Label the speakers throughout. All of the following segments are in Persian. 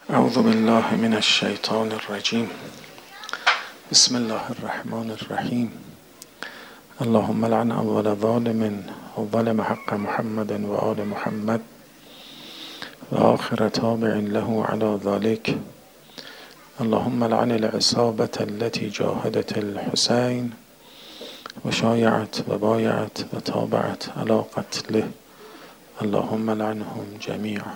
Speaker 1: اعوذ بالله من الشیطان الرجیم. بسم الله الرحمن الرحیم. اللهم لعن اول ظالم و ظلم حق محمد و آل محمد و آخر تابع له على ذلك. اللهم لعن العصابة التي جاهدت الحسين و شایعت و بایعت و تابعت على قتله. اللهم لعنهم جميعا.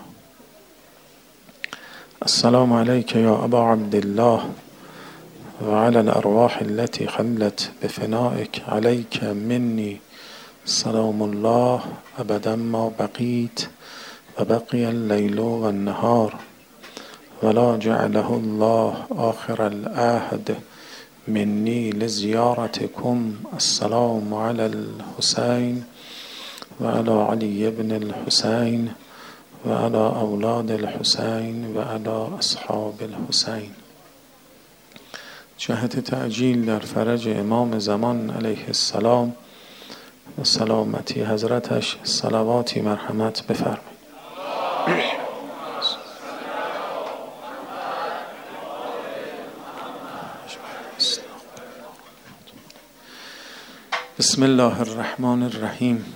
Speaker 1: السلام عليك يا أبا عبد الله وعلى الأرواح التي خلت بفنائك. عليك مني سلام الله أبدا ما بقيت وبقي الليل والنهار، ولا جعله الله آخر العهد مني لزيارتكم. السلام على الحسين وعلى علي بن الحسين وعلى اولاد الحسین و علی اصحاب الحسین. جهت تعجیل در فرج امام زمان علیه السلام و سلامتی حضرتش صلواتی مرحمت بفرمایید. بسم الله الرحمن الرحیم.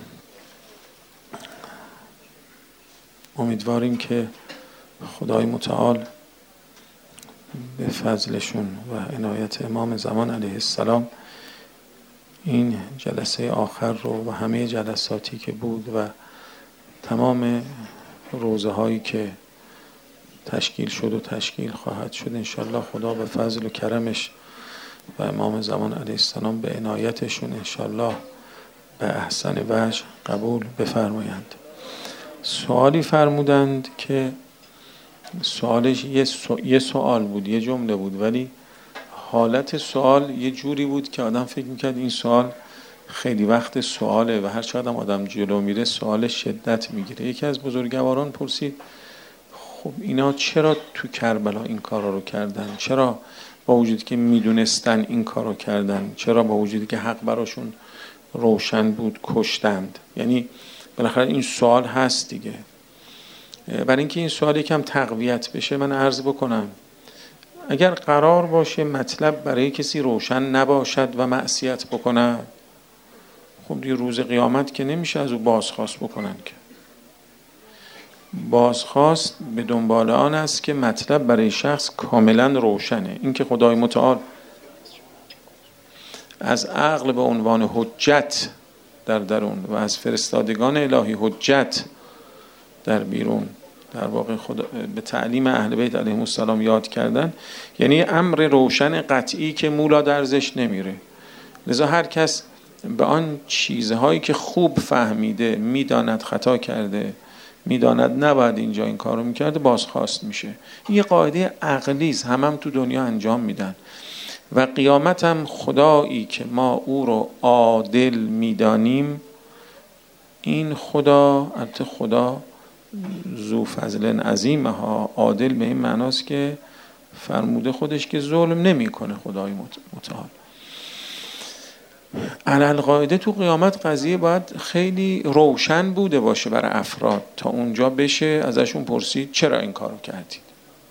Speaker 1: امیدواریم که خدای متعال به فضلشون و عنایت امام زمان علیه السلام این جلسه آخر رو و همه جلساتی که بود و تمام روزه هایی که تشکیل شد و تشکیل خواهد شد انشالله خدا به فضل و کرمش و امام زمان علیه السلام به عنایتشون انشالله به احسن وجه قبول بفرمایند. سوالی فرمودند که سوالش یه سوال بود، یه جمله بود، ولی حالت سوال یه جوری بود که آدم فکر میکرد این سوال خیلی وقت سواله و هر چقدر آدم جلو میره سوال شدت میگیره. یکی از بزرگواران پرسید خب اینا چرا تو کربلا این کارا رو کردن؟ چرا با وجودی که میدونستن این کارو کردن؟ چرا با وجودی که حق براشون روشن بود کشتند؟ یعنی بالاخره این سوال هست دیگه. برای اینکه این سوال یکم تقویت بشه من عرض بکنم اگر قرار باشه مطلب برای کسی روشن نباشد و معصیت بکنه، خب یه روز قیامت که نمیشه از او بازخواست بکنن که. بازخواست به دنبال آن است که مطلب برای شخص کاملا روشنه. این که خدای متعال از عقل به عنوان حجت در درون و از فرستادگان الهی حجت در بیرون در واقع خدا به تعلیم اهل بیت علیهم السلام یاد کردن، یعنی امر روشن قطعی که مولا درزش نمیره. لذا هر کس به آن چیزهایی که خوب فهمیده میداند خطا کرده، میداند نباید اینجا این کارو میکرده، بازخواست میشه. این یه قاعده عقلی است، هم تو دنیا انجام میدن و قیامت هم خدایی که ما او رو عادل میدانیم، این خدا البته خدا ذو فضل عظیم ها، عادل به این معناست که فرموده خودش که ظلم نمیکنه خدای متعال. علالقاعده تو قیامت قضیه باید خیلی روشن بوده باشه برای افراد تا اونجا بشه ازشون پرسید چرا این کارو کردید.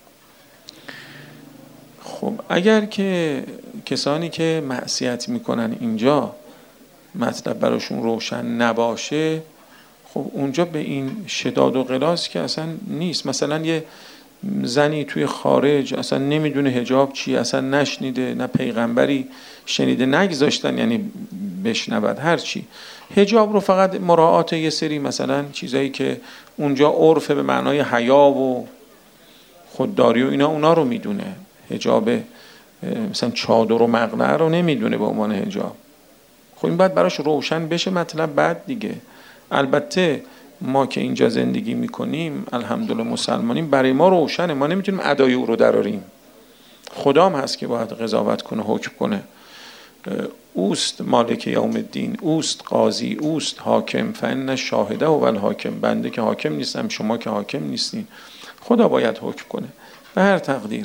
Speaker 1: خب اگر که کسانی که معصیت میکنن اینجا مطلب براشون روشن نباشه، خب اونجا به این شداد و غلاظ که اصلا نیست. مثلا یه زنی توی خارج اصلا نمیدونه حجاب چی، اصلا نشنیده، نه پیغمبری شنیده نگذاشتن یعنی بشنود هر چی، حجاب رو فقط مراعات یه سری مثلا چیزایی که اونجا عرف به معنای حیا و خودداری و اونا رو میدونه. حجاب مثلا چادر و مقنعه رو نمیدونه به عنوان حجاب. خب این باید براش روشن بشه مطلب بعد دیگه. البته ما که اینجا زندگی میکنیم الحمدلله مسلمانیم، برای ما روشنه، ما نمیتونیم ادای او رو دراریم. خدا هم هست که باید قضاوت کنه، حکم کنه. اوست مالک یوم الدین، اوست قاضی، اوست حاکم. فإن شاهده و الحاکم. بنده که حاکم نیستم، شما که حاکم نیستین، خدا باید حکم کنه به هر تقدیر.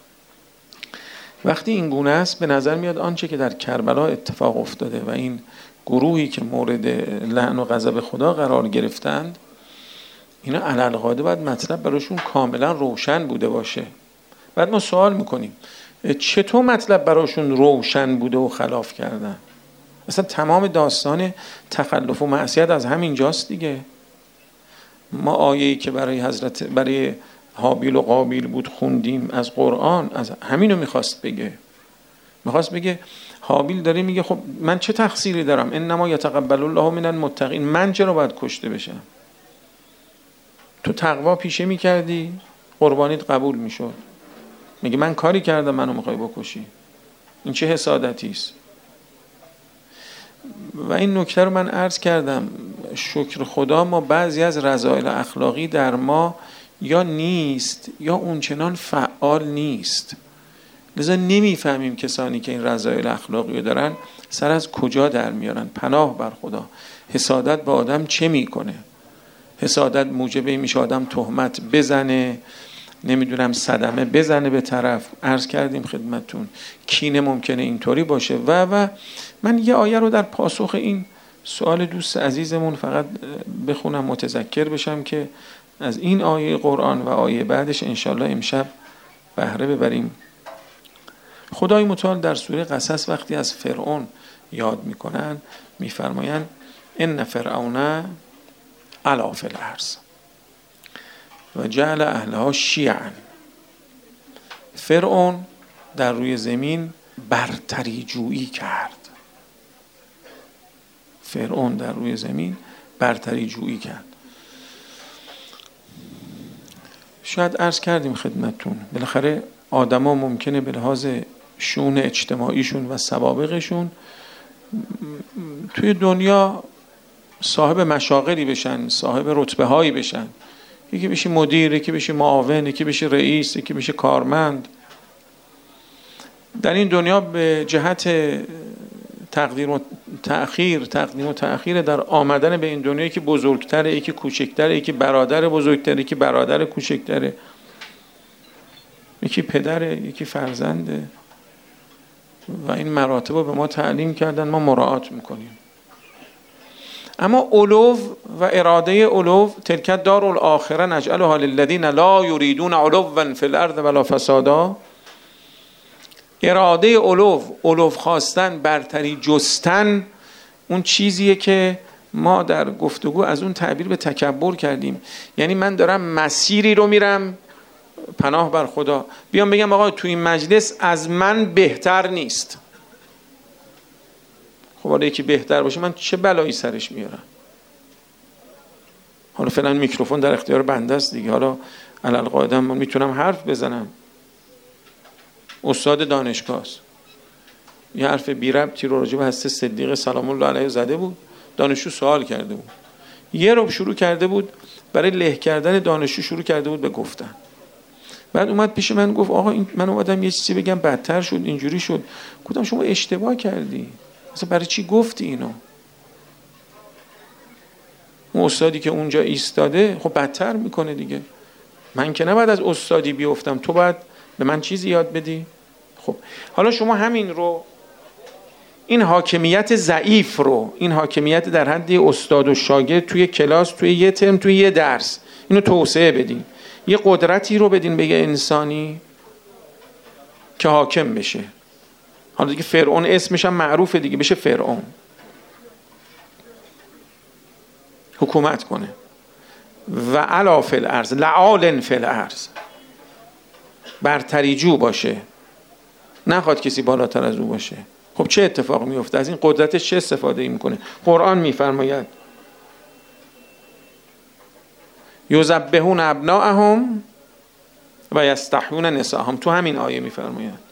Speaker 1: وقتی این گونه است به نظر میاد آنچه که در کربلا اتفاق افتاده و این گروهی که مورد لعن و غضب خدا قرار گرفتند اینا علالقاعده باید مطلب براشون کاملا روشن بوده باشه. بعد ما سوال میکنیم چطور مطلب براشون روشن بوده و خلاف کردن؟ اصلا تمام داستان تخلف و معصیت از همین جاست دیگه. ما آیه‌ای که برای هابیل و قابیل بود خوندیم از قرآن، از همینو میخواست بگه هابیل داره میگه خب من چه تقصیری دارم؟ انما یتقبل الله من المتقین، من چرا باید کشته بشم؟ تو تقوا پیشه میکردی قربانیت قبول میشد. میگه من کاری کردم منو میخوای بکشی؟ این چه حسادتی است؟ و این نکته رو من عرض کردم، شکر خدا ما بعضی از رذایل اخلاقی در ما یا نیست یا اونچنان فعال نیست، لذا نمیفهمیم کسانی که این رذایل اخلاقی رو دارن سر از کجا در میارن. پناه بر خدا، حسادت به آدم چه میکنه؟ حسادت موجبه میشه آدم تهمت بزنه، نمیدونم صدمه بزنه به طرف. عرض کردیم خدمتون کینه ممکنه اینطوری باشه و من یه آیه رو در پاسخ این سوال دوست عزیزمون فقط بخونم متذکر بشم که از این آیه قرآن و آیه بعدش انشالله امشب بهره ببریم. خدای متعال در سوره قصص وقتی از فرعون یاد میکنن میفرماین ان فرعون علا فی الارض و جعل اهلها شیعا. فرعون در روی زمین برتری جویی کرد. شاید عرض کردیم خدمتون بالاخره آدما ممکنه به لحاظ شؤون اجتماعیشون و سوابقشون توی دنیا صاحب مشاغلی بشن، صاحب رتبه هایی بشن، یکی بشه مدیر، یکی بشه معاون، یکی بشه رئیس، یکی بشه کارمند. در این دنیا به جهت تقدیم و تأخیر در آمدن به این دنیا، یکی بزرگتره، یکی کوچکتره، یکی برادر بزرگتره، یکی برادر کوچکتره، یکی پدره، یکی فرزنده و این مراتب رو به ما تعلیم کردن، ما مراعات میکنیم. اما علو و اراده علو تلک دار الاخره نجعلها للذین لا یریدون علوا فی الارض ولا فسادا. اراده علو خواستن، برتری جستن، اون چیزیه که ما در گفتگو از اون تعبیر به تکبر کردیم. یعنی من دارم مسیری رو میرم، پناه بر خدا، بیام بگم آقا تو این مجلس از من بهتر نیست. خب حالا یکی بهتر باشه من چه بلایی سرش میارم؟ حالا فعلا میکروفون در اختیار بنده است دیگه، حالا علالقاعده من میتونم حرف بزنم. استاد دانشگاه است، یه حرف بی ربطی رو راجع به حضرت صدیق سلام الله علیه زده بود، دانشجو سوال کرده بود، یه رو شروع کرده بود برای له کردن دانشجو، شروع کرده بود به گفتن. بعد اومد پیش من گفت آقا من اومدم یه چیزی بگم بدتر شد، اینجوری شد. گفتم شما اشتباه کردی، اصلا برای چی گفتی اینو؟ اون استادی که اونجا ایستاده خب بدتر میکنه دیگه. من که نباید از استادی بیفتم، تو باید به من چیزی یاد بدی. خب حالا شما همین رو، این حاکمیت ضعیف رو، این حاکمیت در حد استاد و شاگرد توی کلاس، توی یه ترم، توی یه درس، اینو توسعه بدین، یه قدرتی رو بدین به یه انسانی که حاکم بشه. حالا دیگه فرعون اسمش هم معروفه دیگه، بشه فرعون، حکومت کنه. و علا فی الارض، لعال فی الارض، برتری جو باشه، نخواد کسی بالاتر از او باشه. خب چه اتفاق میفته؟ از این قدرتش چه استفاده میکنه؟ قرآن میفرماید یذبحون ابناءهم و یستحیون نساءهم. تو همین آیه میفرماید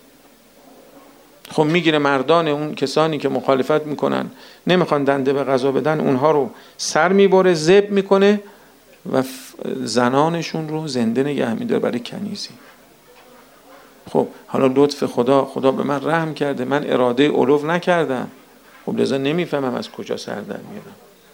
Speaker 1: خب میگیره مردان اون کسانی که مخالفت میکنن، نمیخوان دنده به قضا بدن، اونها رو سر میبره، ذبح میکنه و زنانشون رو زنده نگه میداره برای کنیزی. خب حالا لطف خدا به من رحم کرده، من اراده علو نکردم، خب لذا نمیفهمم از کجا سر در میارم.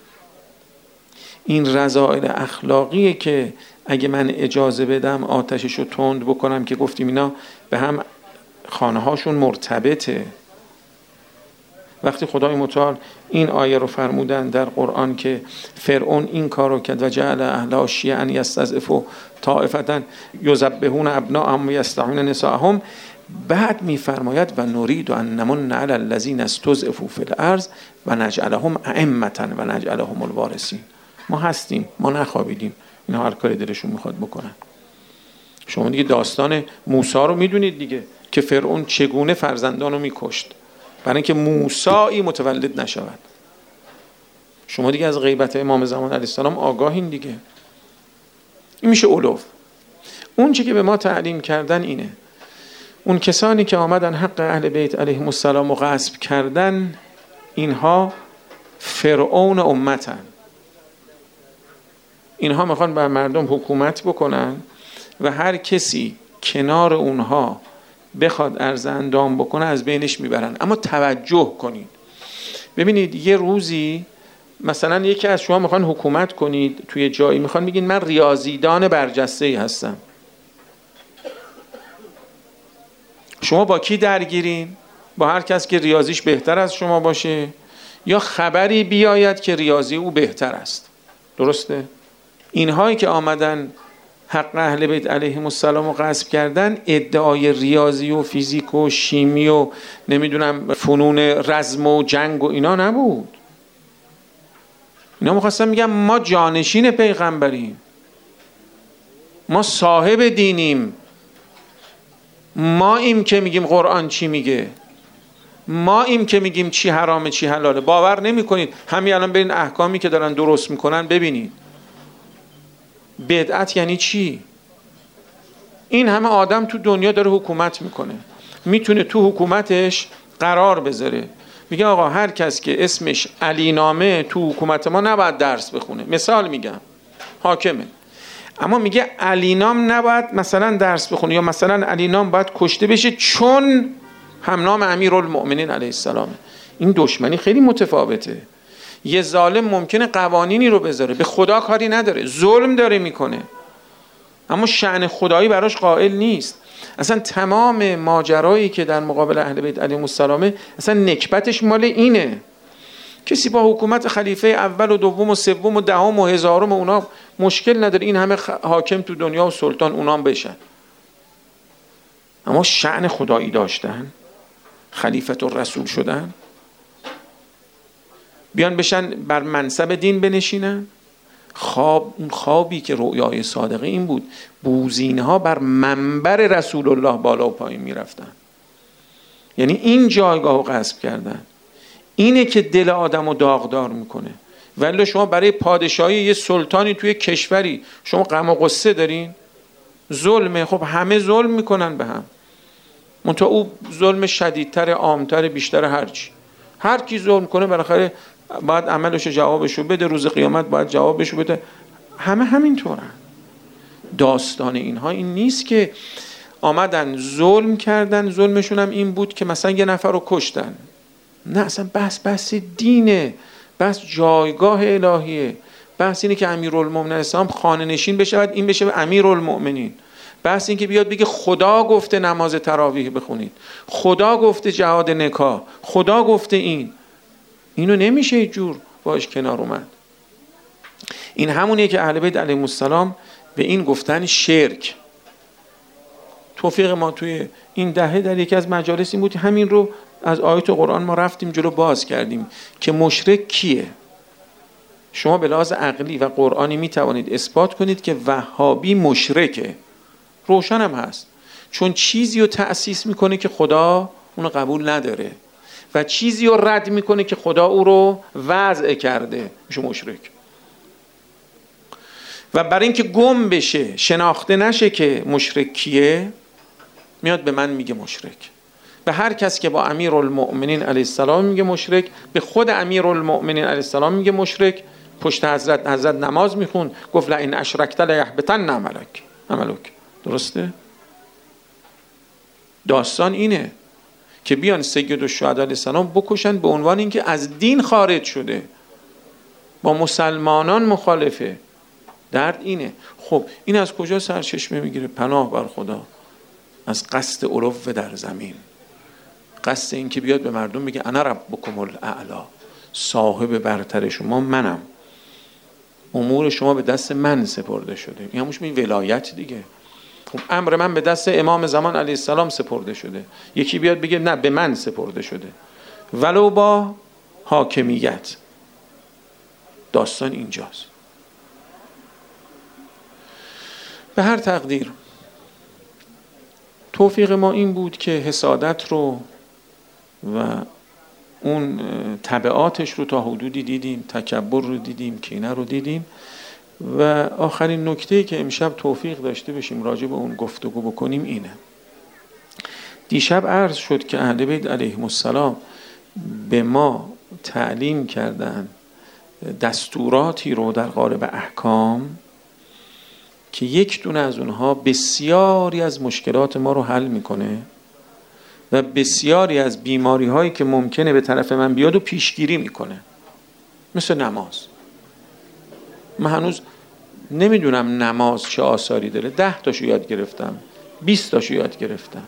Speaker 1: این رذائل اخلاقیه که اگه من اجازه بدم آتشش رو تند بکنم، که گفتیم اینا به هم خانه هاشون مرتبطه. وقتی خدای متعال این آیه رو فرمودن در قرآن که فرعون این کار رو کرد و جعل اهلها شیعا یستضعف طائفة یذبحون ابناءهم و یستحیون نساءهم، بعد میفرماید و نرید ان نمن علی الذین استضعفوا فی الارض و نجعلهم ائمة و نجعلهم الوارثین. ما هستیم، ما نخوابیدیم، اینا هر کاری دلشون میخواد بکنن. شما دیگه داستان موسی رو میدونید دیگه که فرعون چگونه فرزندان رو میکشت برای اینکه موسی متولد نشود. شما دیگه از غیبت امام زمان علیه السلام آگاهین دیگه. این میشه علو. اون چی که به ما تعلیم کردن اینه، اون کسانی که آمدن حق اهل بیت علیهم السلام رو غصب کردن، اینها فرعون امتن. اینها میخوان بر مردم حکومت بکنن و هر کسی کنار اونها بخواد عرض اندام بکنه از بینش میبرن. اما توجه کنید، ببینید یه روزی مثلا یکی از شما میخوان حکومت کنید توی جایی، میخوان بگین من ریاضیدان برجسته‌ای هستم. شما با کی درگیرین؟ با هر کس که ریاضیش بهتر از شما باشه یا خبری بیاید که ریاضی او بهتر است. درسته؟ اینهایی که آمدن حق اهل بیت علیهم السلام رو غصب کردن، ادعای ریاضی و فیزیک و شیمی و نمیدونم فنون رزم و جنگ و اینا نبود. اینا میخواستن میگن ما جانشین پیغمبریم، ما صاحب دینیم، ما ایم که میگیم قرآن چی میگه، ما ایم که میگیم چی حرامه چی حلاله. باور نمی کنید همین الان برین احکامی که دارن درست میکنن ببینید. بدعت یعنی چی؟ این همه آدم تو دنیا داره حکومت میکنه، میتونه تو حکومتش قرار بذاره، میگه آقا هر کس که اسمش علی نامه تو حکومت ما نباید درس بخونه. مثال میگم، حاکمه، اما میگه علی نام نباید مثلا درس بخونه، یا مثلا علی نام باید کشته بشه چون همنام امیرالمؤمنین علیه السلام. این دشمنی خیلی متفاوته. یه ظالم ممکنه قوانینی رو بذاره، به خدا کاری نداره، ظلم داره میکنه، اما شأن خدایی براش قائل نیست. اصلا تمام ماجرایی که در مقابل اهل بیت علیهم السلام اصلا نکبتش مال اینه. کسی با حکومت خلیفه اول و دوم و سوم و دهم و هزارم و اونا مشکل نداره، این همه حاکم تو دنیا و سلطان اونام بشن، اما شأن خدایی داشتن، خلیفت الرسول شدن، بیان بشن بر منصب دین بنشینن. اون خوابی که رؤیای صادقه این بود، بوزینها بر منبر رسول الله بالا و پایین میرفتن. یعنی این جایگاه رو غصب کردن. اینه که دل آدم رو داغدار میکنه. ولی شما برای پادشاهی یه سلطانی توی کشوری شما غم و غصه دارین؟ ظلمه. خب همه ظلم میکنن به هم، منتها او ظلم شدیدتر، عامتر، بیشتر، هرچی. هر کی ظلم کنه بالاخره باید عملشو جوابشو بده، روز قیامت باید جوابشو بده. همه همینطورن. داستان اینها این نیست که آمدن ظلم کردن، ظلمشون هم این بود که مثلا یه نفر رو کشتن. نه، اصلا بحث دینه، بحث جایگاه الهیه، بحث اینه که امیرالمومنین اسلام خانه نشین بشه، بعد این بشه امیرالمؤمنین. بحث این که بیاد بگه خدا گفته نماز تراویح بخونید، خدا گفته جهاد نکاح، خدا گفته اینو نمیشه یه جور باش کنار اومد. این همونیه که اهل بیت علیهم السلام به این گفتن شرک. توفیق ما توی این دهه در یکی از مجالس این بود همین رو از آیات قرآن ما رفتیم جلو باز کردیم که مشرک کیه. شما به لحاظ عقلی و قرآنی می توانید اثبات کنید که وهابی مشرکه. روشن هم هست، چون چیزی رو تأسیس میکنه که خدا اونو قبول نداره و چیزی رو رد میکنه که خدا او رو وضع کرده، میشه مشرک. و برای اینکه گم بشه، شناخته نشه که مشرک کیه، میاد به من میگه مشرک. به هر کس که با امیرالمؤمنین علیه السلام میگه مشرک، به خود امیرالمؤمنین علیه السلام میگه مشرک. پشت حضرت نماز میخون، گفت لئن اشرکت لیحبطن عملک. درسته؟ داستان اینه که بیان سید الشهدا علیه السلام بکشن به عنوان اینکه از دین خارج شده، با مسلمانان مخالفه. درد اینه. خب این از کجا سرچشمه میگیره؟ پناه بر خدا، از قصد علو در زمین. قصد این که بیاد به مردم بگه انا ربکم الاعلی، صاحب برتر شما منم، امور شما به دست من سپرده شده. این همونش این ولایت دیگه. خب امر من به دست امام زمان علیه السلام سپرده شده، یکی بیاد بگه نه به من سپرده شده ولو با حاکمیت. داستان اینجاست. به هر تقدیر توفیق ما این بود که حسادت رو و اون تبعاتش رو تا حدودی دیدیم، تکبر رو دیدیم، کینه رو دیدیم، و آخرین نکته‌ای که امشب توفیق داشته باشیم راجع به اون گفتگو بکنیم اینه. دیشب عرض شد که اهل بیت علیهم السلام به ما تعلیم کردن دستوراتی رو در قالب احکام که یک دونه از اونها بسیاری از مشکلات ما رو حل میکنه و بسیاری از بیماری هایی که ممکنه به طرف من بیاد و پیشگیری میکنه. مثل نماز. من هنوز نمیدونم نماز چه آثاری داره. 10 تاشو یاد گرفتم، 20 تاشو یاد گرفتم.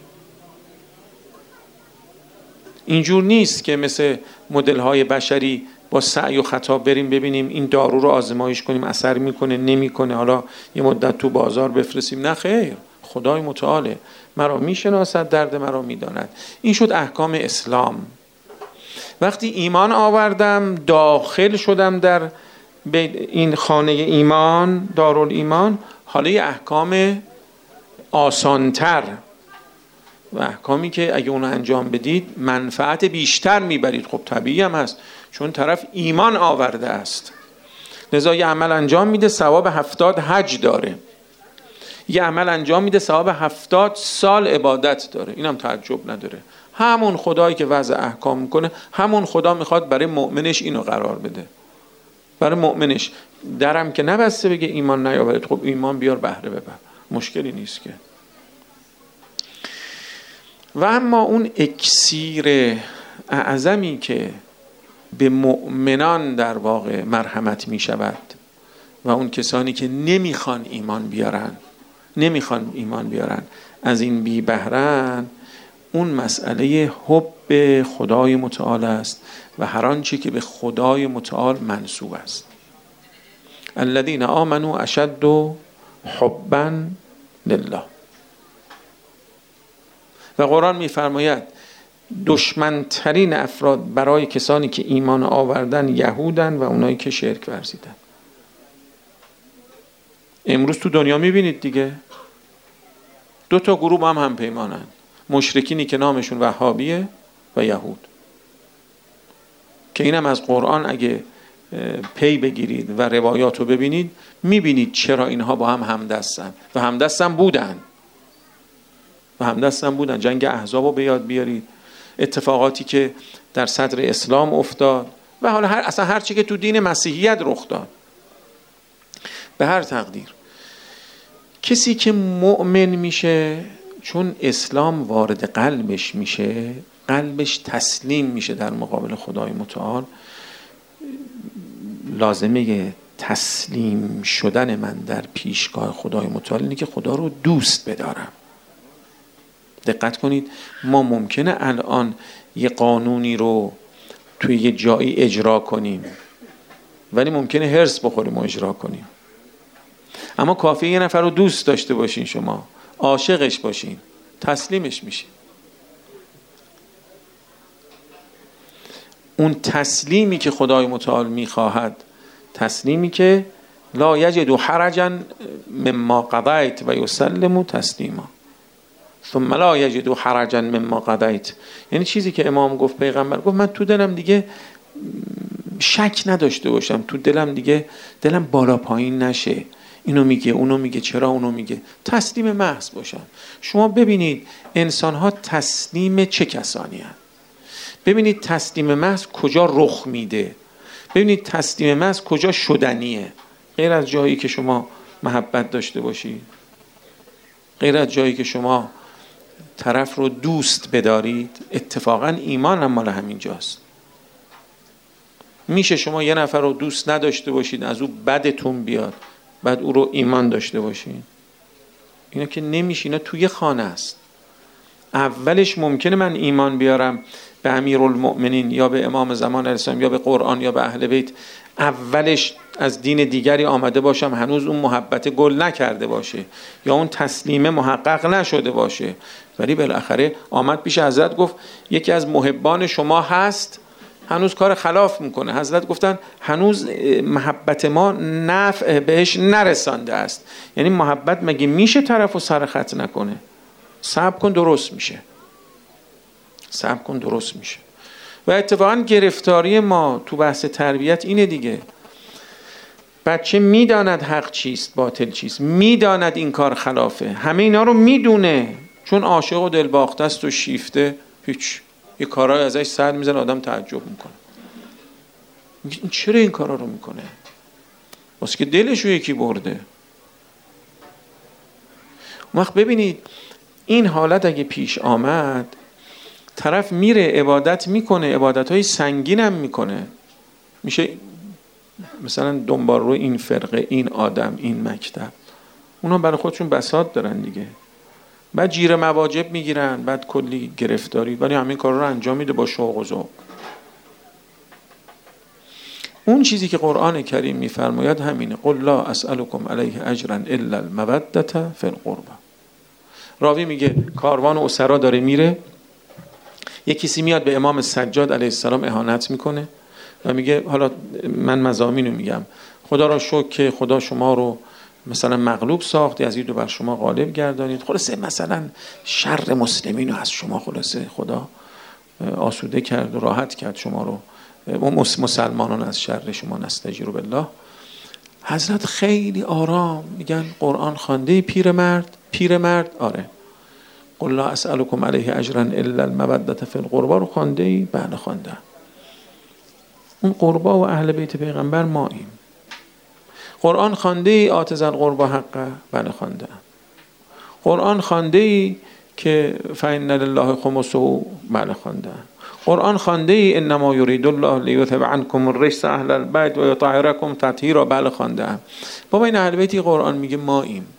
Speaker 1: اینجور نیست که مثل مدل های بشری با سعی و خطا بریم ببینیم این دارو رو آزمایش کنیم اثر میکنه نمیکنه، حالا یه مدت تو بازار بفرستیم. نه خیر، خدای متعاله مرا میشناسد، درد مرا میداند. این شد احکام اسلام. وقتی ایمان آوردم، داخل شدم در این خانه ایمان، دارالایمان، حالا یه احکام آسانتر و احکامی که اگه اونو انجام بدید منفعت بیشتر میبرید. خب طبیعی هم هست، چون طرف ایمان آورده است. لذا یه عمل انجام میده ثواب 70 حج داره، یه عمل انجام میده ثواب 70 سال عبادت داره. اینم تعجب نداره. همون خدایی که وضع احکام میکنه، همون خدا میخواد برای مؤمنش اینو قرار بده. برای مؤمنش درم که نبسته بگه ایمان نیاورید، خب ایمان بیار بهره ببر، مشکلی نیست که. و اما اون اکسیر اعظمی که به مؤمنان در واقع مرحمت می شود و اون کسانی که نمیخوان ایمان بیارن از این بی بهرن، اون مسئله حب خدای متعال است و هر آنچه که به خدای متعال منسوب است. الذین آمنوا اشد حبا لله. و قرآن میفرماید دشمنترین افراد برای کسانی که ایمان آوردن یهودن و اونایی که شرک ورزیدن. امروز تو دنیا میبینید دیگه 2 تا گروه هم پیمانن، مشرکینی که نامشون وهابیه و یهود، که اینم از قرآن اگه پی بگیرید و روایات رو ببینید میبینید چرا اینها با هم همدستن و همدستن بودن. جنگ احزاب رو به یاد بیارید، اتفاقاتی که در صدر اسلام افتاد و حالا اصلا هر چی که تو دین مسیحیت رخ داد. به هر تقدیر کسی که مؤمن میشه، چون اسلام وارد قلبش میشه، قلبش تسلیم میشه در مقابل خدای متعال. لازمه تسلیم شدن من در پیشگاه خدای متعال اینه که خدا رو دوست بدارم. دقت کنید، ما ممکنه الان یه قانونی رو توی یه جایی اجرا کنیم ولی ممکنه هرس بخوریم و اجرا کنیم. اما کافیه یه نفر رو دوست داشته باشین، شما عاشقش باشین، تسلیمش میشین. اون تسلیمی که خدای متعال میخواهد، تسلیمی که لا یجد حرجا مما قضیت و یسلم تسلیما ثم لا یجد حرجا مما قضیت. یعنی چیزی که امام گفت، پیغمبر گفت، من تو دلم دیگه شک نداشته باشم، تو دلم دیگه دلم بالا پایین نشه، اینو میگه اونو میگه، چرا اونو میگه، تسلیم محض باشم. شما ببینید انسان ها تسلیم چه کسانی هستند. ببینید تسلیم محض کجا رخ میده، ببینید تسلیم محض کجا شدنیه. غیر از جایی که شما محبت داشته باشید، غیر از جایی که شما طرف رو دوست بدارید. اتفاقا ایمان هم مال همین جاست. میشه شما یه نفر رو دوست نداشته باشید، از او بدتون بیاد، بعد او رو ایمان داشته باشید؟ اینا که نمیشه. اینا توی خانه است. اولش ممکنه من ایمان بیارم به امیرالمؤمنین یا به امام زمان علیه السلام یا به قرآن یا به اهل بیت، اولش از دین دیگری آمده باشم، هنوز اون محبت گل نکرده باشه یا اون تسلیمه محقق نشده باشه، ولی بالاخره آمد پیش حضرت گفت یکی از محبان شما هست هنوز کار خلاف میکنه. حضرت گفتن هنوز محبت ما نفع بهش نرسانده است. یعنی محبت مگه میشه طرفو سر خط نکنه؟ صبر کن درست میشه، صبر کن درست میشه. و اتفاقا گرفتاری ما تو بحث تربیت اینه دیگه. بچه میداند حق چیست باطل چیست، میداند این کار خلافه، همه اینا رو میدونه، چون عاشق و دلباخته است و شیفته، هیچ یه کارهای ازش سر میزنه، آدم تعجب میکنه، این چرا این کارا رو میکنه؟ واسه که دلش رو یکی برده. اون وقت ببینید این حالت اگه پیش آمد، طرف میره عبادت میکنه، عبادتهای سنگین هم میکنه، میشه مثلا دنبال رو این فرقه، این آدم، این مکتب، اونا برای خودشون بساط دارن دیگه، بعد جیر مواجب میگیرن، بعد کلی گرفتاری، ولی همین کار رو انجام میده با شوق و ذوق. اون چیزی که قرآن کریم میفرماید همینه، قل لا اسألكم علیه اجرا الا المودة فی القربى. راوی میگه کاروان اسرا داره میره، یه کسی میاد به امام سجاد علیه السلام اهانت میکنه و میگه حالا من مضامینو میگم، خدا را شکر که خدا شما رو مثلا مغلوب ساخت، یزید رو بر شما غالب گردانید، خلاصه مثلا شر مسلمین رو از شما خلاصه خدا آسوده کرد و راحت کرد شما رو، مسلمانان از شر شما نستجیر بالله. حضرت خیلی آرام میگن قرآن خوانده پیرمرد آره، قل لا اسألكم علیه اجرا الا المودة فی القربى رو خوانده ای؟ بله خوانده. اون قربا و اهل بیت پیغمبر ماییم. قرآن خوانده ای آت ذی القربی حقه؟ بله خوانده. قرآن خوانده ای که فإن لله خمسه؟ بله خوانده. قرآن خوانده ای انما یرید الله لیذهب عنکم الرجس اهل البیت و یطهرکم تطهیرا؟ بله خوانده. بابا این اهل بیتی قرآن میگه ماییم.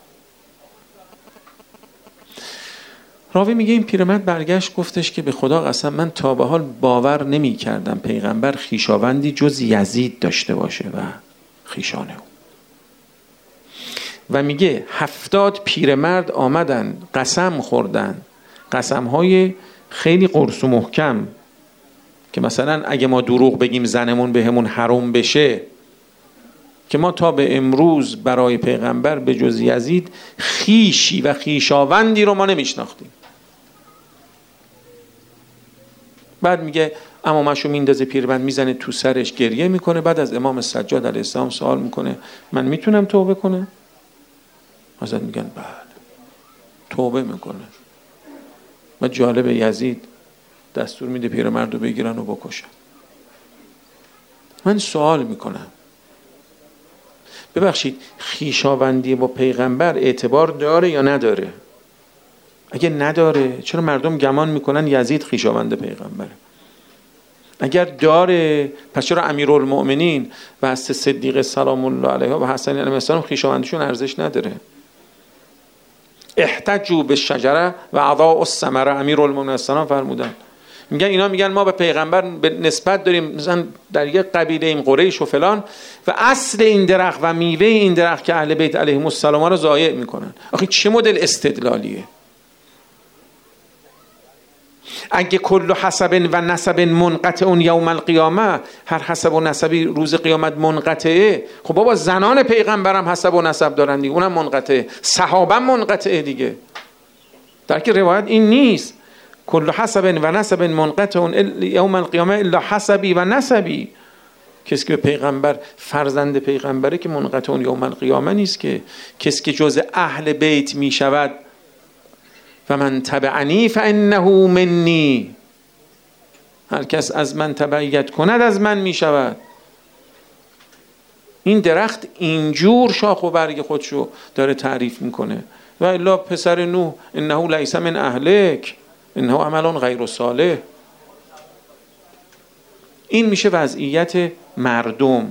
Speaker 1: راوی میگه این پیرمرد برگشت گفتش که به خدا قسم من تا به حال باور نمی کردم پیغمبر خویشاوندی جز یزید داشته باشه و خویشانه او. و میگه 70 پیرمرد آمدن قسم خوردن، قسمهای خیلی قرص و محکم که مثلا اگه ما دروغ بگیم زنمون بهمون حرام بشه، که ما تا به امروز برای پیغمبر به جز یزید خیشی و خیشاوندی رو ما نمیشناختیم. بعد میگه عمامشو میندازه پیرمرد میزنه تو سرش گریه میکنه، بعد از امام سجاد علیه السلام سوال میکنه من میتونم توبه کنم؟ حضرت میگن بله توبه میکنه. و جالب یزید دستور میده پیرمرد رو بگیرن و بکشن. من سوال میکنم ببخشید خویشاوندی با پیغمبر اعتبار داره یا نداره؟ اگه نداره چرا مردم گمان میکنن یزید خویشاوند پیغمبره؟ اگر داره پس چرا امیرالمؤمنین و حضرت صدیق سلام الله علیه و حسن علیه السلام خویشاوندیشون ارزش نداره؟ احتجوا بالشجره و اضاءوا الثمره، امیرالمؤمنین السلام فرمودن. میگن اینا میگن ما به پیغمبر به نسبت داریم مثلا در یک قبیله ایم قریش و فلان، و اصل این درخت و میوه این درخت که اهل بیت علیهم السلام رو ضایع میکنن. آخه چه مدل استدلالیه؟ اگه کل حسب و نسب منقطع یوم القیامه، هر حسب و نسبی روز قیامت منقطعه، خب بابا زنان پیغمبرم حسب و نسب دارن دیگه، اونم منقطعه، صحابه منقطعه دیگه. در که روایت این نیست کل حسب و نسب منقطع یوم القیامه الا حسبی و نسبی. کسی که پیغمبر فرزند پیغمبره که منقطع یوم القیامه نیست، که کسی که جز اهل بیت می شود و من تبعنی فانه منی، هر کس از من تبعیت کند از من می شود. این درخت اینجور شاخ و برگ خودشو داره تعریف میکنه. و الا پسر نوح انه لیس من اهلک انه عمل غیر صالح. این میشه وضعیت مردم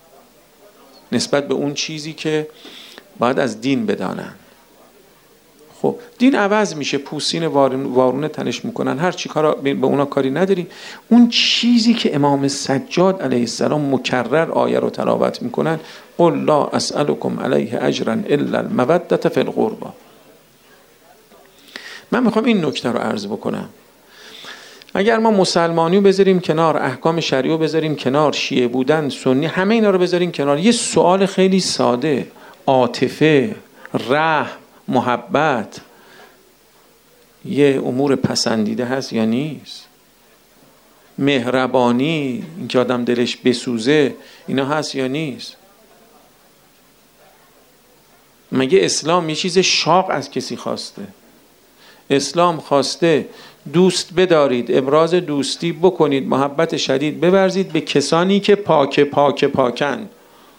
Speaker 1: نسبت به اون چیزی که باید از دین بدانن. خب دین عوض میشه، پوستین وارونه تنش میکنن، هر چی کارا به اونا کاری نداریم. اون چیزی که امام سجاد علیه السلام مکرر آیه رو تلاوت میکنن، قل لا اسألكم علیه اجرا الا المودة فی القربى. من میخوام این نکته رو عرض بکنم. اگر ما مسلمانی رو بذاریم کنار، احکام شریعه رو بذاریم کنار، شیعه بودن، سنی، همه اینا رو بذاریم کنار، یه سوال خیلی ساده، عاطفه، رحم، محبت، یه امور پسندیده هست یا نیست؟ مهربانی، اینکه آدم دلش بسوزه، اینا هست یا نیست؟ مگه اسلام یه چیز شاق از کسی خواسته؟ اسلام خواسته دوست بدارید، ابراز دوستی بکنید، محبت شدید بورزید به کسانی که پاکن،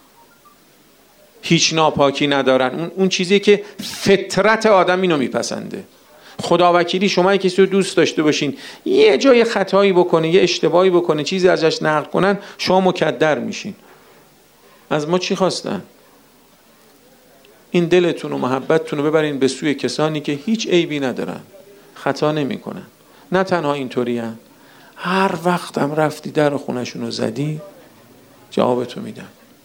Speaker 1: هیچ ناپاکی ندارن. اون چیزی که فطرت آدم اینو میپسنده. خدا وکیلی شما کسی رو دوست داشته باشین، یه جای خطایی بکنه، یه اشتباهی بکنه، چیزی ازش نقل کنن، شما مکدر میشین. از ما چی خواستن؟ این دلتون و محبتتون رو ببرین به سوی کسانی که هیچ عیبی ندارن، خطا نمی کنن. نه تنها اینطوری هن. هر وقتم رفتی در خونشون رو زدی، جوابتو میدن،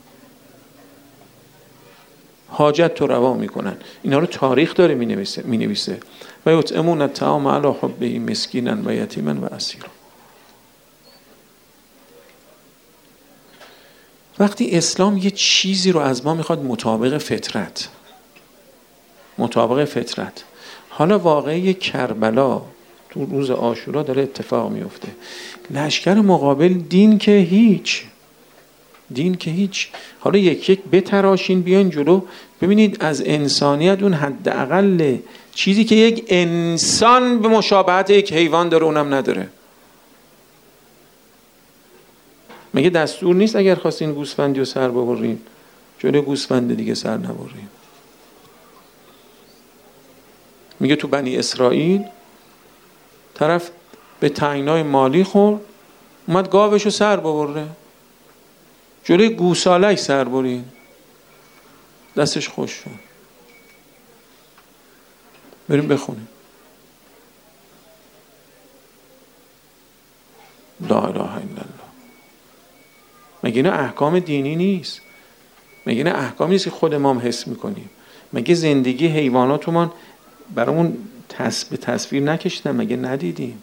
Speaker 1: حاجت تو روا میکنن. اینا رو تاریخ داره مینویسه. و یطعمون الطعام علی حبه مسکینا و یتیما و اسیرا. وقتی اسلام یه چیزی رو از ما میخواد مطابق فطرت، حالا واقعی کربلا تو روز عاشورا داره اتفاق میفته. لشکر مقابل دین که هیچ. حالا یک بتراشین بیان جلو، ببینید از انسانیت اون حداقل چیزی که یک انسان به مشابهت یک حیوان داره اونم نداره. مگه دستور نیست اگر خواستین گوسفندی رو سر ببرین جلوی گوسفند دیگه سر نبرین؟ میگه تو بنی اسرائیل طرف به تنگنای مالی خورد، اومد گاوشو سر ببره، جلوی گوسالک سر برین، دستش خوش شد. بریم بخونیم. لا اله الا الله. مگه اینا احکام دینی نیست؟ مگه اینا احکامی نیست که خود ما هم حس میکنیم؟ مگه زندگی حیواناتمون برامون به تصویر نکشیدن؟ مگه ندیدیم؟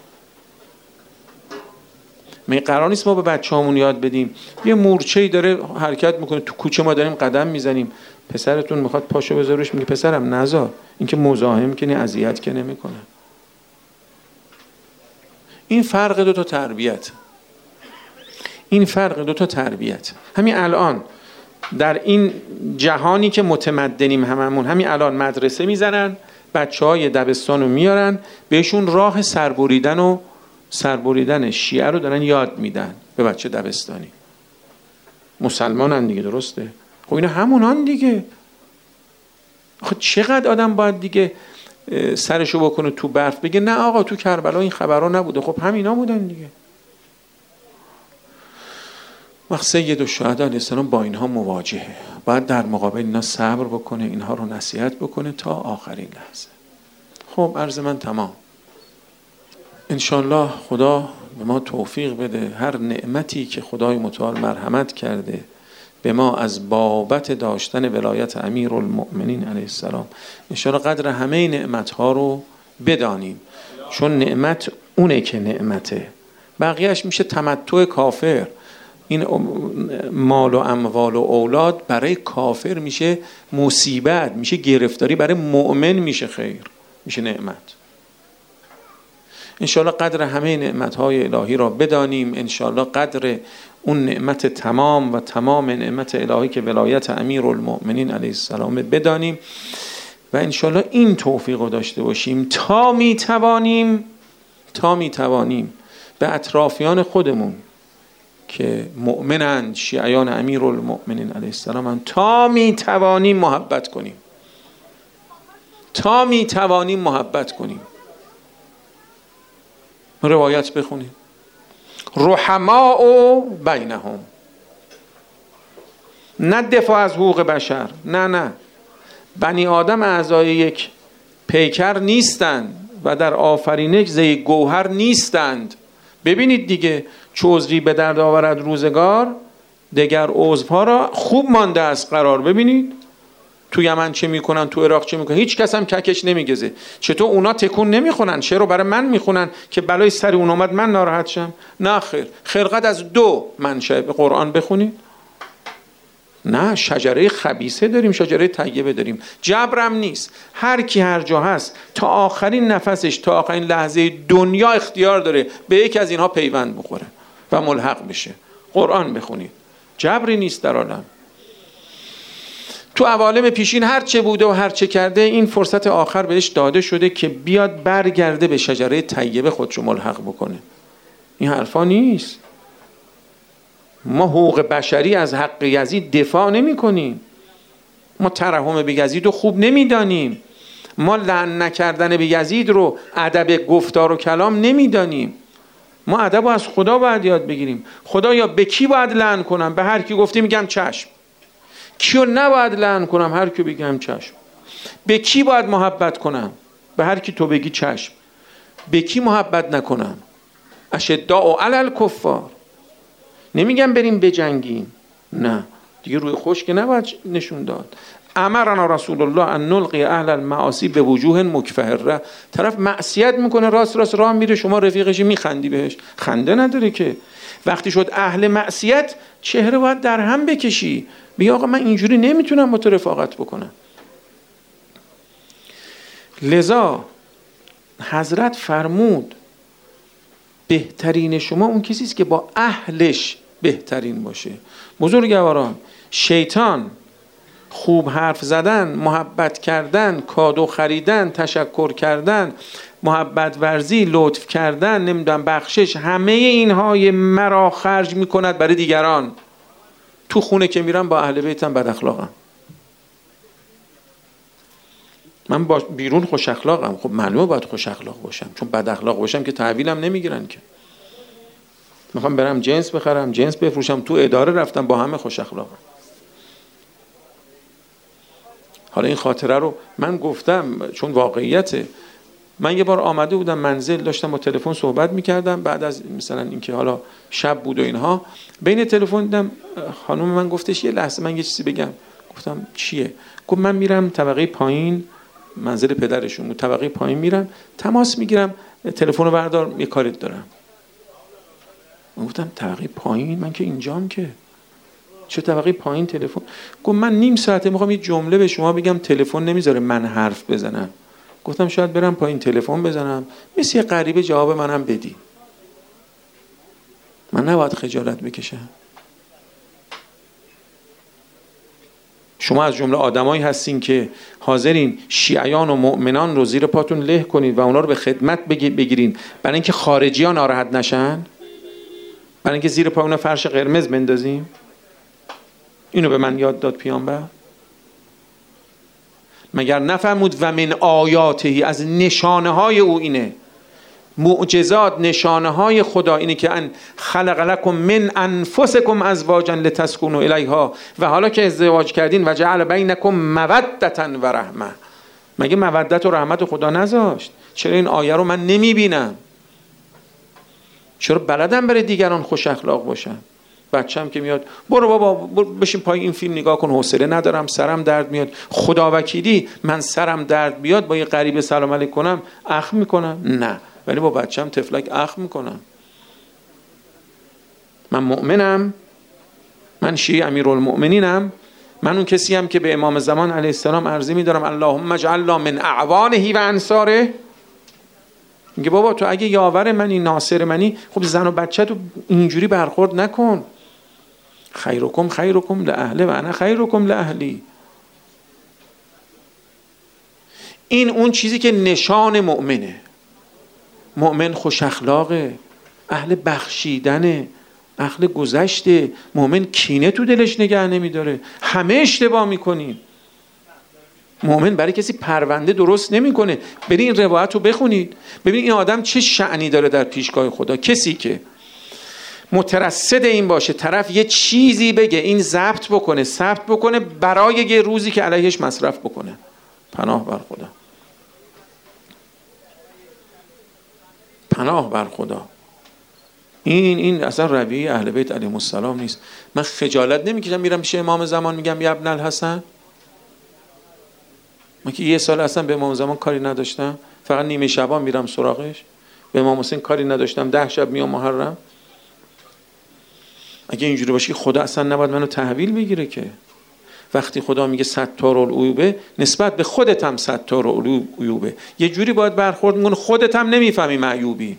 Speaker 1: مگه قرار نیست ما به بچه‌هامون یاد بدیم یه مورچه‌ای داره حرکت میکنه تو کوچه، ما داریم قدم میزنیم، پسرتون میخواد پاشو بذاروش، میگه پسرم نذار، این که مزاحم کنی، اذیت که نمیکنه. این فرق دو تا تربیت. همین الان در این جهانی که متمدنیم هممون، همین الان مدرسه میزنن، بچه‌های دبستان رو میارن، بهشون راه سربریدن شیعه رو دارن یاد میدن به بچه دبستانی. مسلمانن دیگه، درسته؟ خب اینا همونان دیگه. خب چقدر آدم باید دیگه سرشو بکنه تو برف بگه نه آقا تو کربلا این خبرها نبوده؟ خب همینا بودن دیگه. وقت سید الشهدا علیه السلام با اینها مواجهه، باید در مقابل اینا صبر بکنه، اینها رو نصیحت بکنه تا آخرین لحظه. خب عرض من تمام. انشالله خدا به ما توفیق بده هر نعمتی که خدای متعال مرحمت کرده به ما از بابت داشتن ولایت امیرالمؤمنین علیه السلام، انشالله قدر همه نعمتها رو بدانیم، چون نعمت اونه که نعمته، بقیهش میشه تمتع کافر. این مال و اموال و اولاد برای کافر میشه مصیبت، میشه گرفتاری، برای مؤمن میشه خیر، میشه نعمت. انشالله قدر همه نعمتهای الهی را بدانیم، انشالله قدر اون نعمت تمام و تمام نعمت الهی که ولایت امیرالمؤمنین علیه السلام بدانیم و انشالله این توفیق رو داشته باشیم تا میتوانیم به اطرافیان خودمون که مؤمنند، شیعیان امیرالمؤمنین علیه السلام، تا میتوانیم محبت کنیم. روایت بخونید رحماء بینهم، نه دفاع از حقوق بشر، نه بنی آدم اعضای یک پیکر نیستند و در آفرینش زی گوهر نیستند. ببینید دیگه، چوزری به درد آورد روزگار، دگر عضوها را خوب مانده است قرار. ببینید تو یمن چه میکنن، تو عراق چه میکنن، هیچ کس هم ککش نمیگزه. چطور اونا تکون نمیخونن؟ شعر رو برای من میخونن که بلای سر اون اومد من ناراحت شم؟ نه خیر، خلقت از دو منشأ. به قرآن بخونید. نه، شجره خبیثه داریم، شجره طیبه داریم. جبرم نیست. هر کی هر جا هست تا آخرین نفسش، تا آخرین لحظه دنیا اختیار داره به یکی از اینها پیوند بخوره و ملحق بشه. قرآن بخونید. جبری نیست در عالم. تو عوالم پیشین هر چه بوده و هر چه کرده، این فرصت آخر بهش داده شده که بیاد برگرده به شجره طیبه خودشو ملحق بکنه. این حرفا نیست. ما حقوق بشری از حق یزید دفاع نمی کنیم. ما ترحم به یزید رو خوب نمیدانیم. ما لعن نکردن به یزید رو ادب گفتار و کلام نمیدانیم. ما ادب رو از خدا باید یاد بگیریم. خدایا به کی باید لعن کنم؟ به هر کی گفتی میگم چشم. کیو نباید لعن کنم؟ هر کی بگم چشم. به کی باید محبت کنم؟ به هر کی تو بگی چشم. به کی محبت نکنم؟ اشداء علی الکفار. نمیگم بریم بجنگیم، نه دیگه، روی خوش که نباید نشون داد. امرنا رسول الله ان نلقی اهل المعاصی به وجوه مکفهره. طرف معصیت میکنه، راست راه میره، شما رفیقشی میخندی بهش، خنده نداره که. وقتی شد اهل معصیت چهره باید در هم بکشی، بگی آقا من اینجوری نمیتونم با تو رفاقت بکنم. لذا حضرت فرمود بهترین شما اون کسی است که با اهلش بهترین باشه. بزرگواران، شیطان خوب حرف زدن، محبت کردن، کادو خریدن، تشکر کردن، محبت ورزی، لطف کردن، نمیدونم بخشش، همه اینهای مرا خرج میکند برای دیگران. تو خونه که میرم با اهل بیتم بد اخلاقم. من با بیرون خوش اخلاقم. خب معلومه باید خوش اخلاق باشم، چون بد اخلاق باشم که تحویلم نمیگیرن که. میخوام برم جنس بخرم، جنس بفروشم، تو اداره رفتم با همه خوش اخلاقم. حالا این خاطره رو من گفتم چون واقعیته. من یه بار آمده بودم منزل، داشتم با تلفن صحبت میکردم، بعد از مثلا اینکه حالا شب بود و اینها، بین تلفن دیدم خانم من گفتش یه لحظه من یه چیزی بگم. گفتم چیه؟ گفت من میرم طبقه پایین، منزل پدرشون بود، طبقه پایین میرم، تماس میگیرم، تلفن رو بردار، یه کاری دارم. من گفتم طبقه پایین؟ من که اینجام که. چه طبقه پایین تلفن؟ گفت من نیم ساعته میخوام یه جمله به شما بگم، تلفن نمیذاره من حرف بزنم. گفتم شاید برم پایین تلفن بزنم، مثل یه غریبه جواب منم بدی. من نباید خجالت بکشم. شما از جمله آدمایی هستین که حاضرین شیعیان و مؤمنان رو زیر پاتون له کنید و اونا رو به خدمت بگیرین برای اینکه خارجی‌ها ناراحت نشن، برای اینکه زیر پای اونا فرش قرمز بندازیم. اینو به من یاد داد پیامبر. مگر نفرمود و من آیاته، از نشانه های او اینه، معجزات نشانه های خدا اینه که ان خلق لکم من انفسکم ازواجا لتسکنوا الیها، و حالا که ازدواج کردین و جعل بینکم مودة و رحمه. مگه مودت و رحمت خدا نذاشت؟ چرا این آیه رو من نمیبینم؟ چرا بلدم برای دیگران خوش اخلاق باشم؟ بچه‌م که میاد برو بابا بشین پای این فیلم نگاه کن، حوصله ندارم، سرم درد میاد. خدا وکیلی من سرم درد بیاد با یه غریبه سلام علیک کنم اخم میکنم؟ نه، ولی با بچه‌م تفلک اخم میکنم. من مؤمنم، من شیعه امیرالمؤمنینم، من اون کسی هم که به امام زمان علیه السلام عرضی میدارم اللهم اجعلنا من اعوانه و انصاره. میگه بابا تو اگه یاور منی، ناصر منی، خب زن و بچه تو اینجوری برخورد نکن. خیرکم لاهله و انا خیرکم لاهلی. این اون چیزی که نشان مؤمنه. مؤمن خوش اخلاقه، اهل بخشیدنه، اهل گذشته. مؤمن کینه تو دلش نگه نمیداره. همه اشتباه میکنیم. مؤمن برای کسی پرونده درست نمیکنه. برید این روایت رو بخونید، ببینید این آدم چه شأنی داره در پیشگاه خدا. کسی که مترصد این باشه طرف یه چیزی بگه، این ثبت بکنه برای یه روزی که علیهش مصرف بکنه. پناه بر خدا. پناه بر خدا. این اصلا رویه اهل بیت علیهم السلام نیست. من خجالت نمیکشم میرم پیش امام زمان میگم یا ابن الحسن؟ من که یه سال اصلا به امام زمان کاری نداشتم، فقط نیمه شبان میرم سراغش. به امام حسین کاری نداشتم، 10 شب میام محرم. اگه اینجوری باشه خدا اصلا نباید منو تحویل بگیره که. وقتی خدا میگه ستار العیوبه، نسبت به خودت هم ستار العیوبه. یه جوری باید برخورد میکنه خودت هم نمیفهمی معیوبی.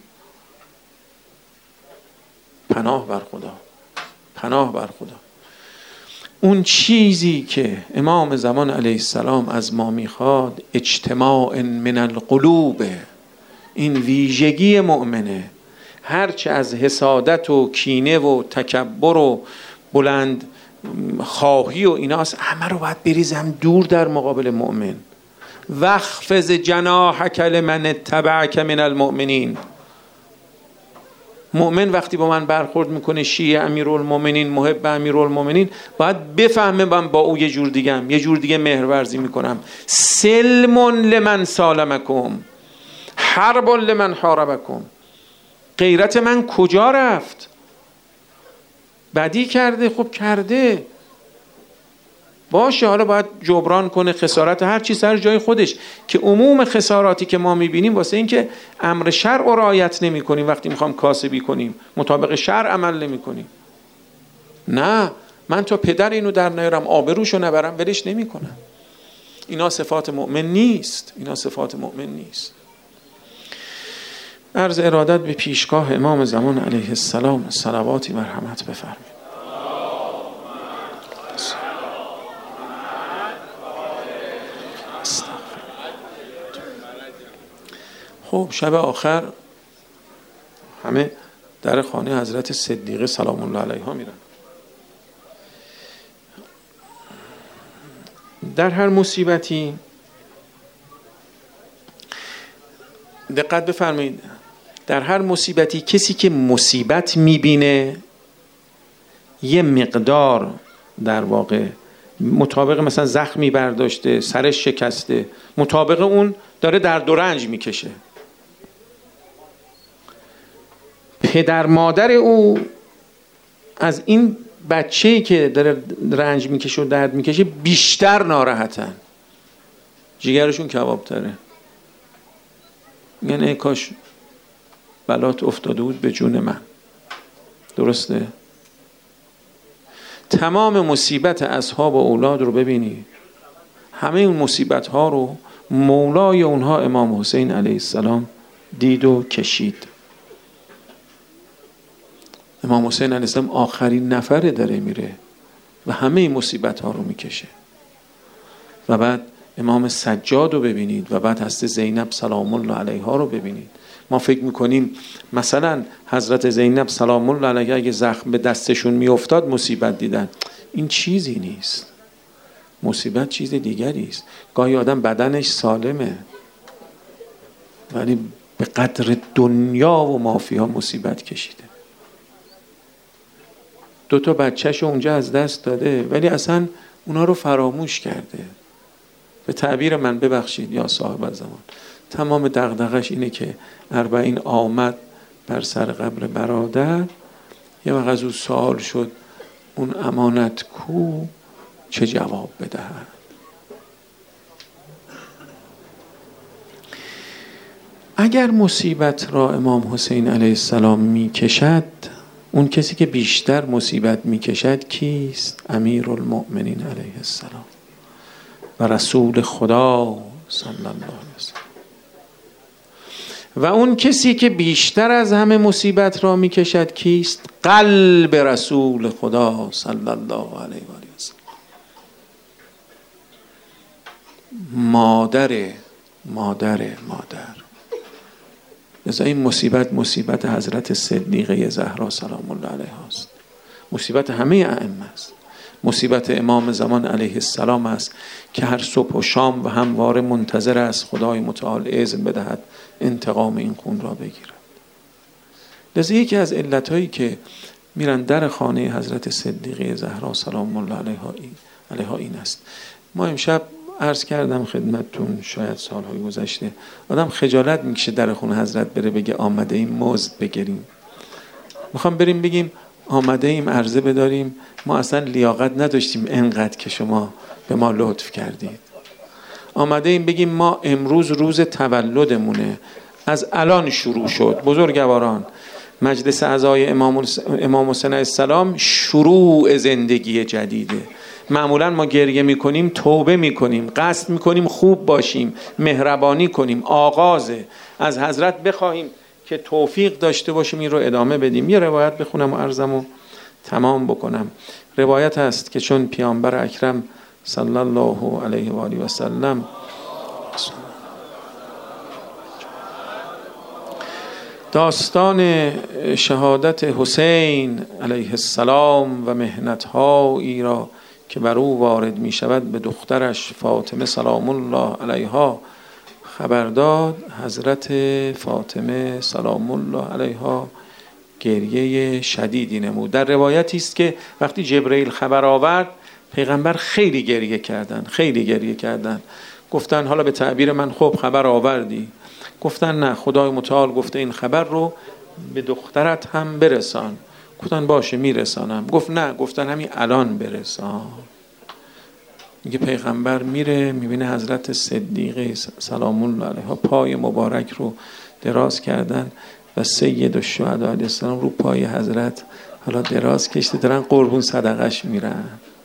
Speaker 1: پناه بر خدا، پناه بر خدا. اون چیزی که امام زمان علیه السلام از ما میخواد اجتماع من القلوب، این ویژگی مؤمنه. هرچه از حسادت و کینه و تکبر و بلند خواهی و ایناست، همه رو باید بریزم دور در مقابل مؤمن. واخفض جناحک لمن اتبعک من المؤمنین. مؤمن وقتی با من برخورد میکنه شیعه امیرالمؤمنین، محب امیرالمؤمنین، باید بفهمه من با او یه جور دیگم، یه جور دیگه مهرورزی میکنم. سلم لمن سالمکم، حرب لمن حاربکم. غیرت من کجا رفت؟ بدی کرده، خب کرده، باشه، حالا باید جبران کنه خسارت هر چی سر جای خودش. که عموم خساراتی که ما میبینیم واسه این که امر شرع رو رعایت نمی کنیم. وقتی میخوام کاسبی کنیم مطابق شرع عمل نمی کنیم. نه، من تا پدر اینو در نیارم آبروشو نبرم ولش نمی کنم. اینا صفات مؤمن نیست، اینا صفات مؤمن نیست. عرض ارادت به پیشگاه امام زمان علیه السلام، صلواتی مرحمت بفرمایید. خب شب آخر همه در خانه حضرت صدیقه سلام الله علیها میرن. در هر مصیبتی دقت بفرمایید، در هر مصیبتی کسی که مصیبت میبینه یه مقدار در واقع مطابق مثلا زخمی برداشته، سرش شکسته، مطابق اون داره درد و رنج میکشه. پدر مادر او از این بچه‌ای که داره رنج میکشه و درد میکشه بیشتر ناراحتن، جیگرشون کباب تره. میگن ای کاش بلات افتاده بود به جون من. درسته؟ تمام مصیبت اصحاب و اولاد رو ببینید، همه اون مصیبت ها رو مولای اونها امام حسین علیه السلام دید و کشید. امام حسین علیه السلام آخرین نفره داره میره و همه این مصیبت ها رو میکشه. و بعد امام سجاد رو ببینید و بعد هست زینب سلام الله علیها رو ببینید. ما فکر میکنیم مثلا حضرت زینب سلام الله علیها اگه زخم به دستشون میافتاد مصیبت دیدن. این چیزی نیست. مصیبت چیز دیگری است. گاهی آدم بدنش سالمه ولی به قدر دنیا و مافیا مصیبت کشیده. 2 بچه‌شو اونجا از دست داده ولی اصلا اونا رو فراموش کرده. به تعبیر من ببخشید یا صاحب زمان، تمام دغدغش اینه که 40 آمد بر سر قبر برادر. یه وقت از او سوال شد اون امانت کو چه جواب بدهد. اگر مصیبت را امام حسین علیه السلام می کشد، اون کسی که بیشتر مصیبت می کشد کیست؟ امیرالمؤمنین علیه السلام و رسول خدا صلی الله علیه وسلم. و اون کسی که بیشتر از همه مصیبت را می کشد کیست؟ قلب رسول خدا صلی الله علیه و سلم. مادر لذا این مصیبت حضرت صدیقه زهرا سلام الله علیها است. مصیبت همه ائمه است. مصیبت امام زمان علیه السلام است که هر صبح و شام و همواره منتظر است خدای متعال اذن بدهد انتقام این خون را بگیرد. لذا یکی از علتهایی که میرن در خانه حضرت صدیقه زهرا سلام الله علیها این است. ما امشب عرض کردم خدمتتون شاید سالهای گذشته آدم خجالت میکشه در خونه حضرت بره بگه آمده ایم مزد بگیریم. میخوام بریم بگیم آمده ایم عرضه بداریم، ما اصلا لیاقت نداشتیم انقدر که شما به ما لطف کردید. آمده ایم بگیم ما امروز روز تولدمونه، از الان شروع شد. بزرگواران، مجلس اعضای امام حسین علیه السلام شروع زندگی جدیده. معمولا ما گریه میکنیم، توبه میکنیم، قصد میکنیم خوب باشیم، مهربانی کنیم. آغازه، از حضرت بخواهیم که توفیق داشته باشیم این رو ادامه بدیم. یه روایت بخونم و عرضمو تمام بکنم. روایت هست که چون پیامبر اکرم صلی الله علیه و آله و سلم داستان شهادت حسین علیه السلام و محنت‌هایی را که بر او وارد می شود به دخترش فاطمه سلام الله علیها خبر داد، حضرت فاطمه سلام الله علیها گریه شدیدی نمود. در روایتی است که وقتی جبرئیل خبر آورد پیغمبر خیلی گریه کردن. گفتن حالا به تعبیر من خب خبر آوردی؟ گفتن نه، خدای متعال گفته این خبر رو به دخترت هم برسان. گفتن باشه میرسانم. گفت نه، گفتن همین الان برسان. میگه پیغمبر میره میبینه حضرت صدیقه سلام الله علیها پای مبارک رو دراز کردن و سید الشهدا علیه السلام رو پای حضرت حالا دراز کشته دارن قربون صدقش میرن.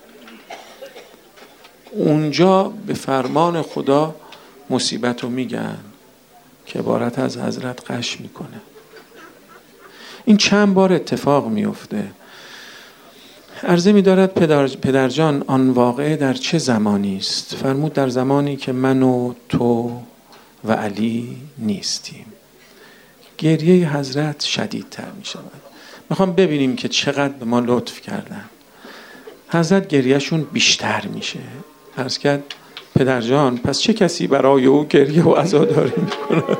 Speaker 1: اونجا به فرمان خدا مصیبت رو میگن که عبارت از حضرت غش میکنه. این چند بار اتفاق میفته. عرضه می‌دارد پدرجان آن واقعه در چه زمانی است؟ فرمود در زمانی که من و تو و علی نیستیم. گریه حضرت شدیدتر می شود. میخوام ببینیم که چقدر به ما لطف کردن. حضرت گریهشون بیشتر میشه. عرض کرد پدرجان پس چه کسی برای او گریه و عزاداری میکنه؟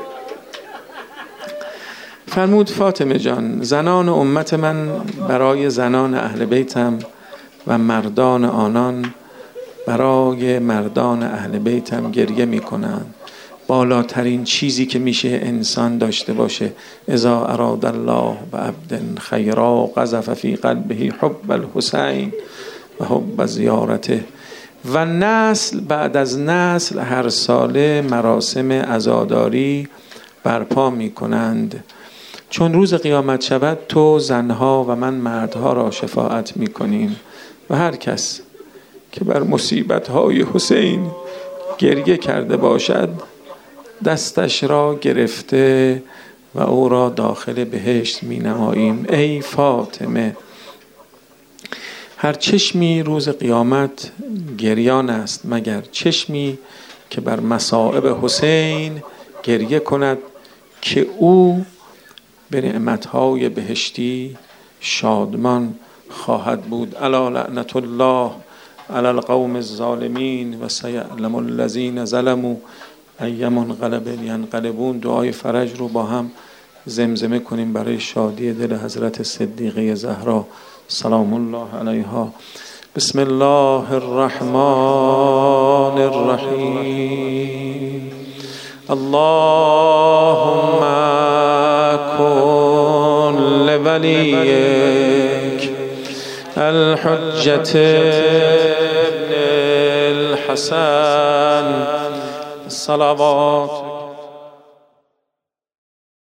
Speaker 1: فرمود فاطمه جان، زنان امت من برای زنان اهل بیتم و مردان آنان برای مردان اهل بیتم گریه میکنند. بالاترین چیزی که میشه انسان داشته باشه، اذا اراد الله بعبد خیرا قذف فی قلبه حب الحسین و حب زیارته. و نسل بعد از نسل هر ساله مراسم عزاداری برپا میکنند. چون روز قیامت شود تو زنها و من مردها را شفاعت میکنیم و هر کس که بر مصیبت‌های حسین گریه کرده باشد دستش را گرفته و او را داخل بهشت می نماییم. ای فاطمه، هر چشمی روز قیامت گریان است مگر چشمی که بر مصائب حسین گریه کند که او به نعمتهای بهشتی شادمان خواهد بود. الا لعنت الله علی القوم الظالمین و سیعلم الذین ظلموا ای منقلب ینقلبون. دعای فرج رو با هم زمزمه کنیم برای شادی دل حضرت صدیقه زهرا سلام الله علیها. بسم الله الرحمن الرحیم. اللهم کن لولیک الحجة ابن الحسن صلوات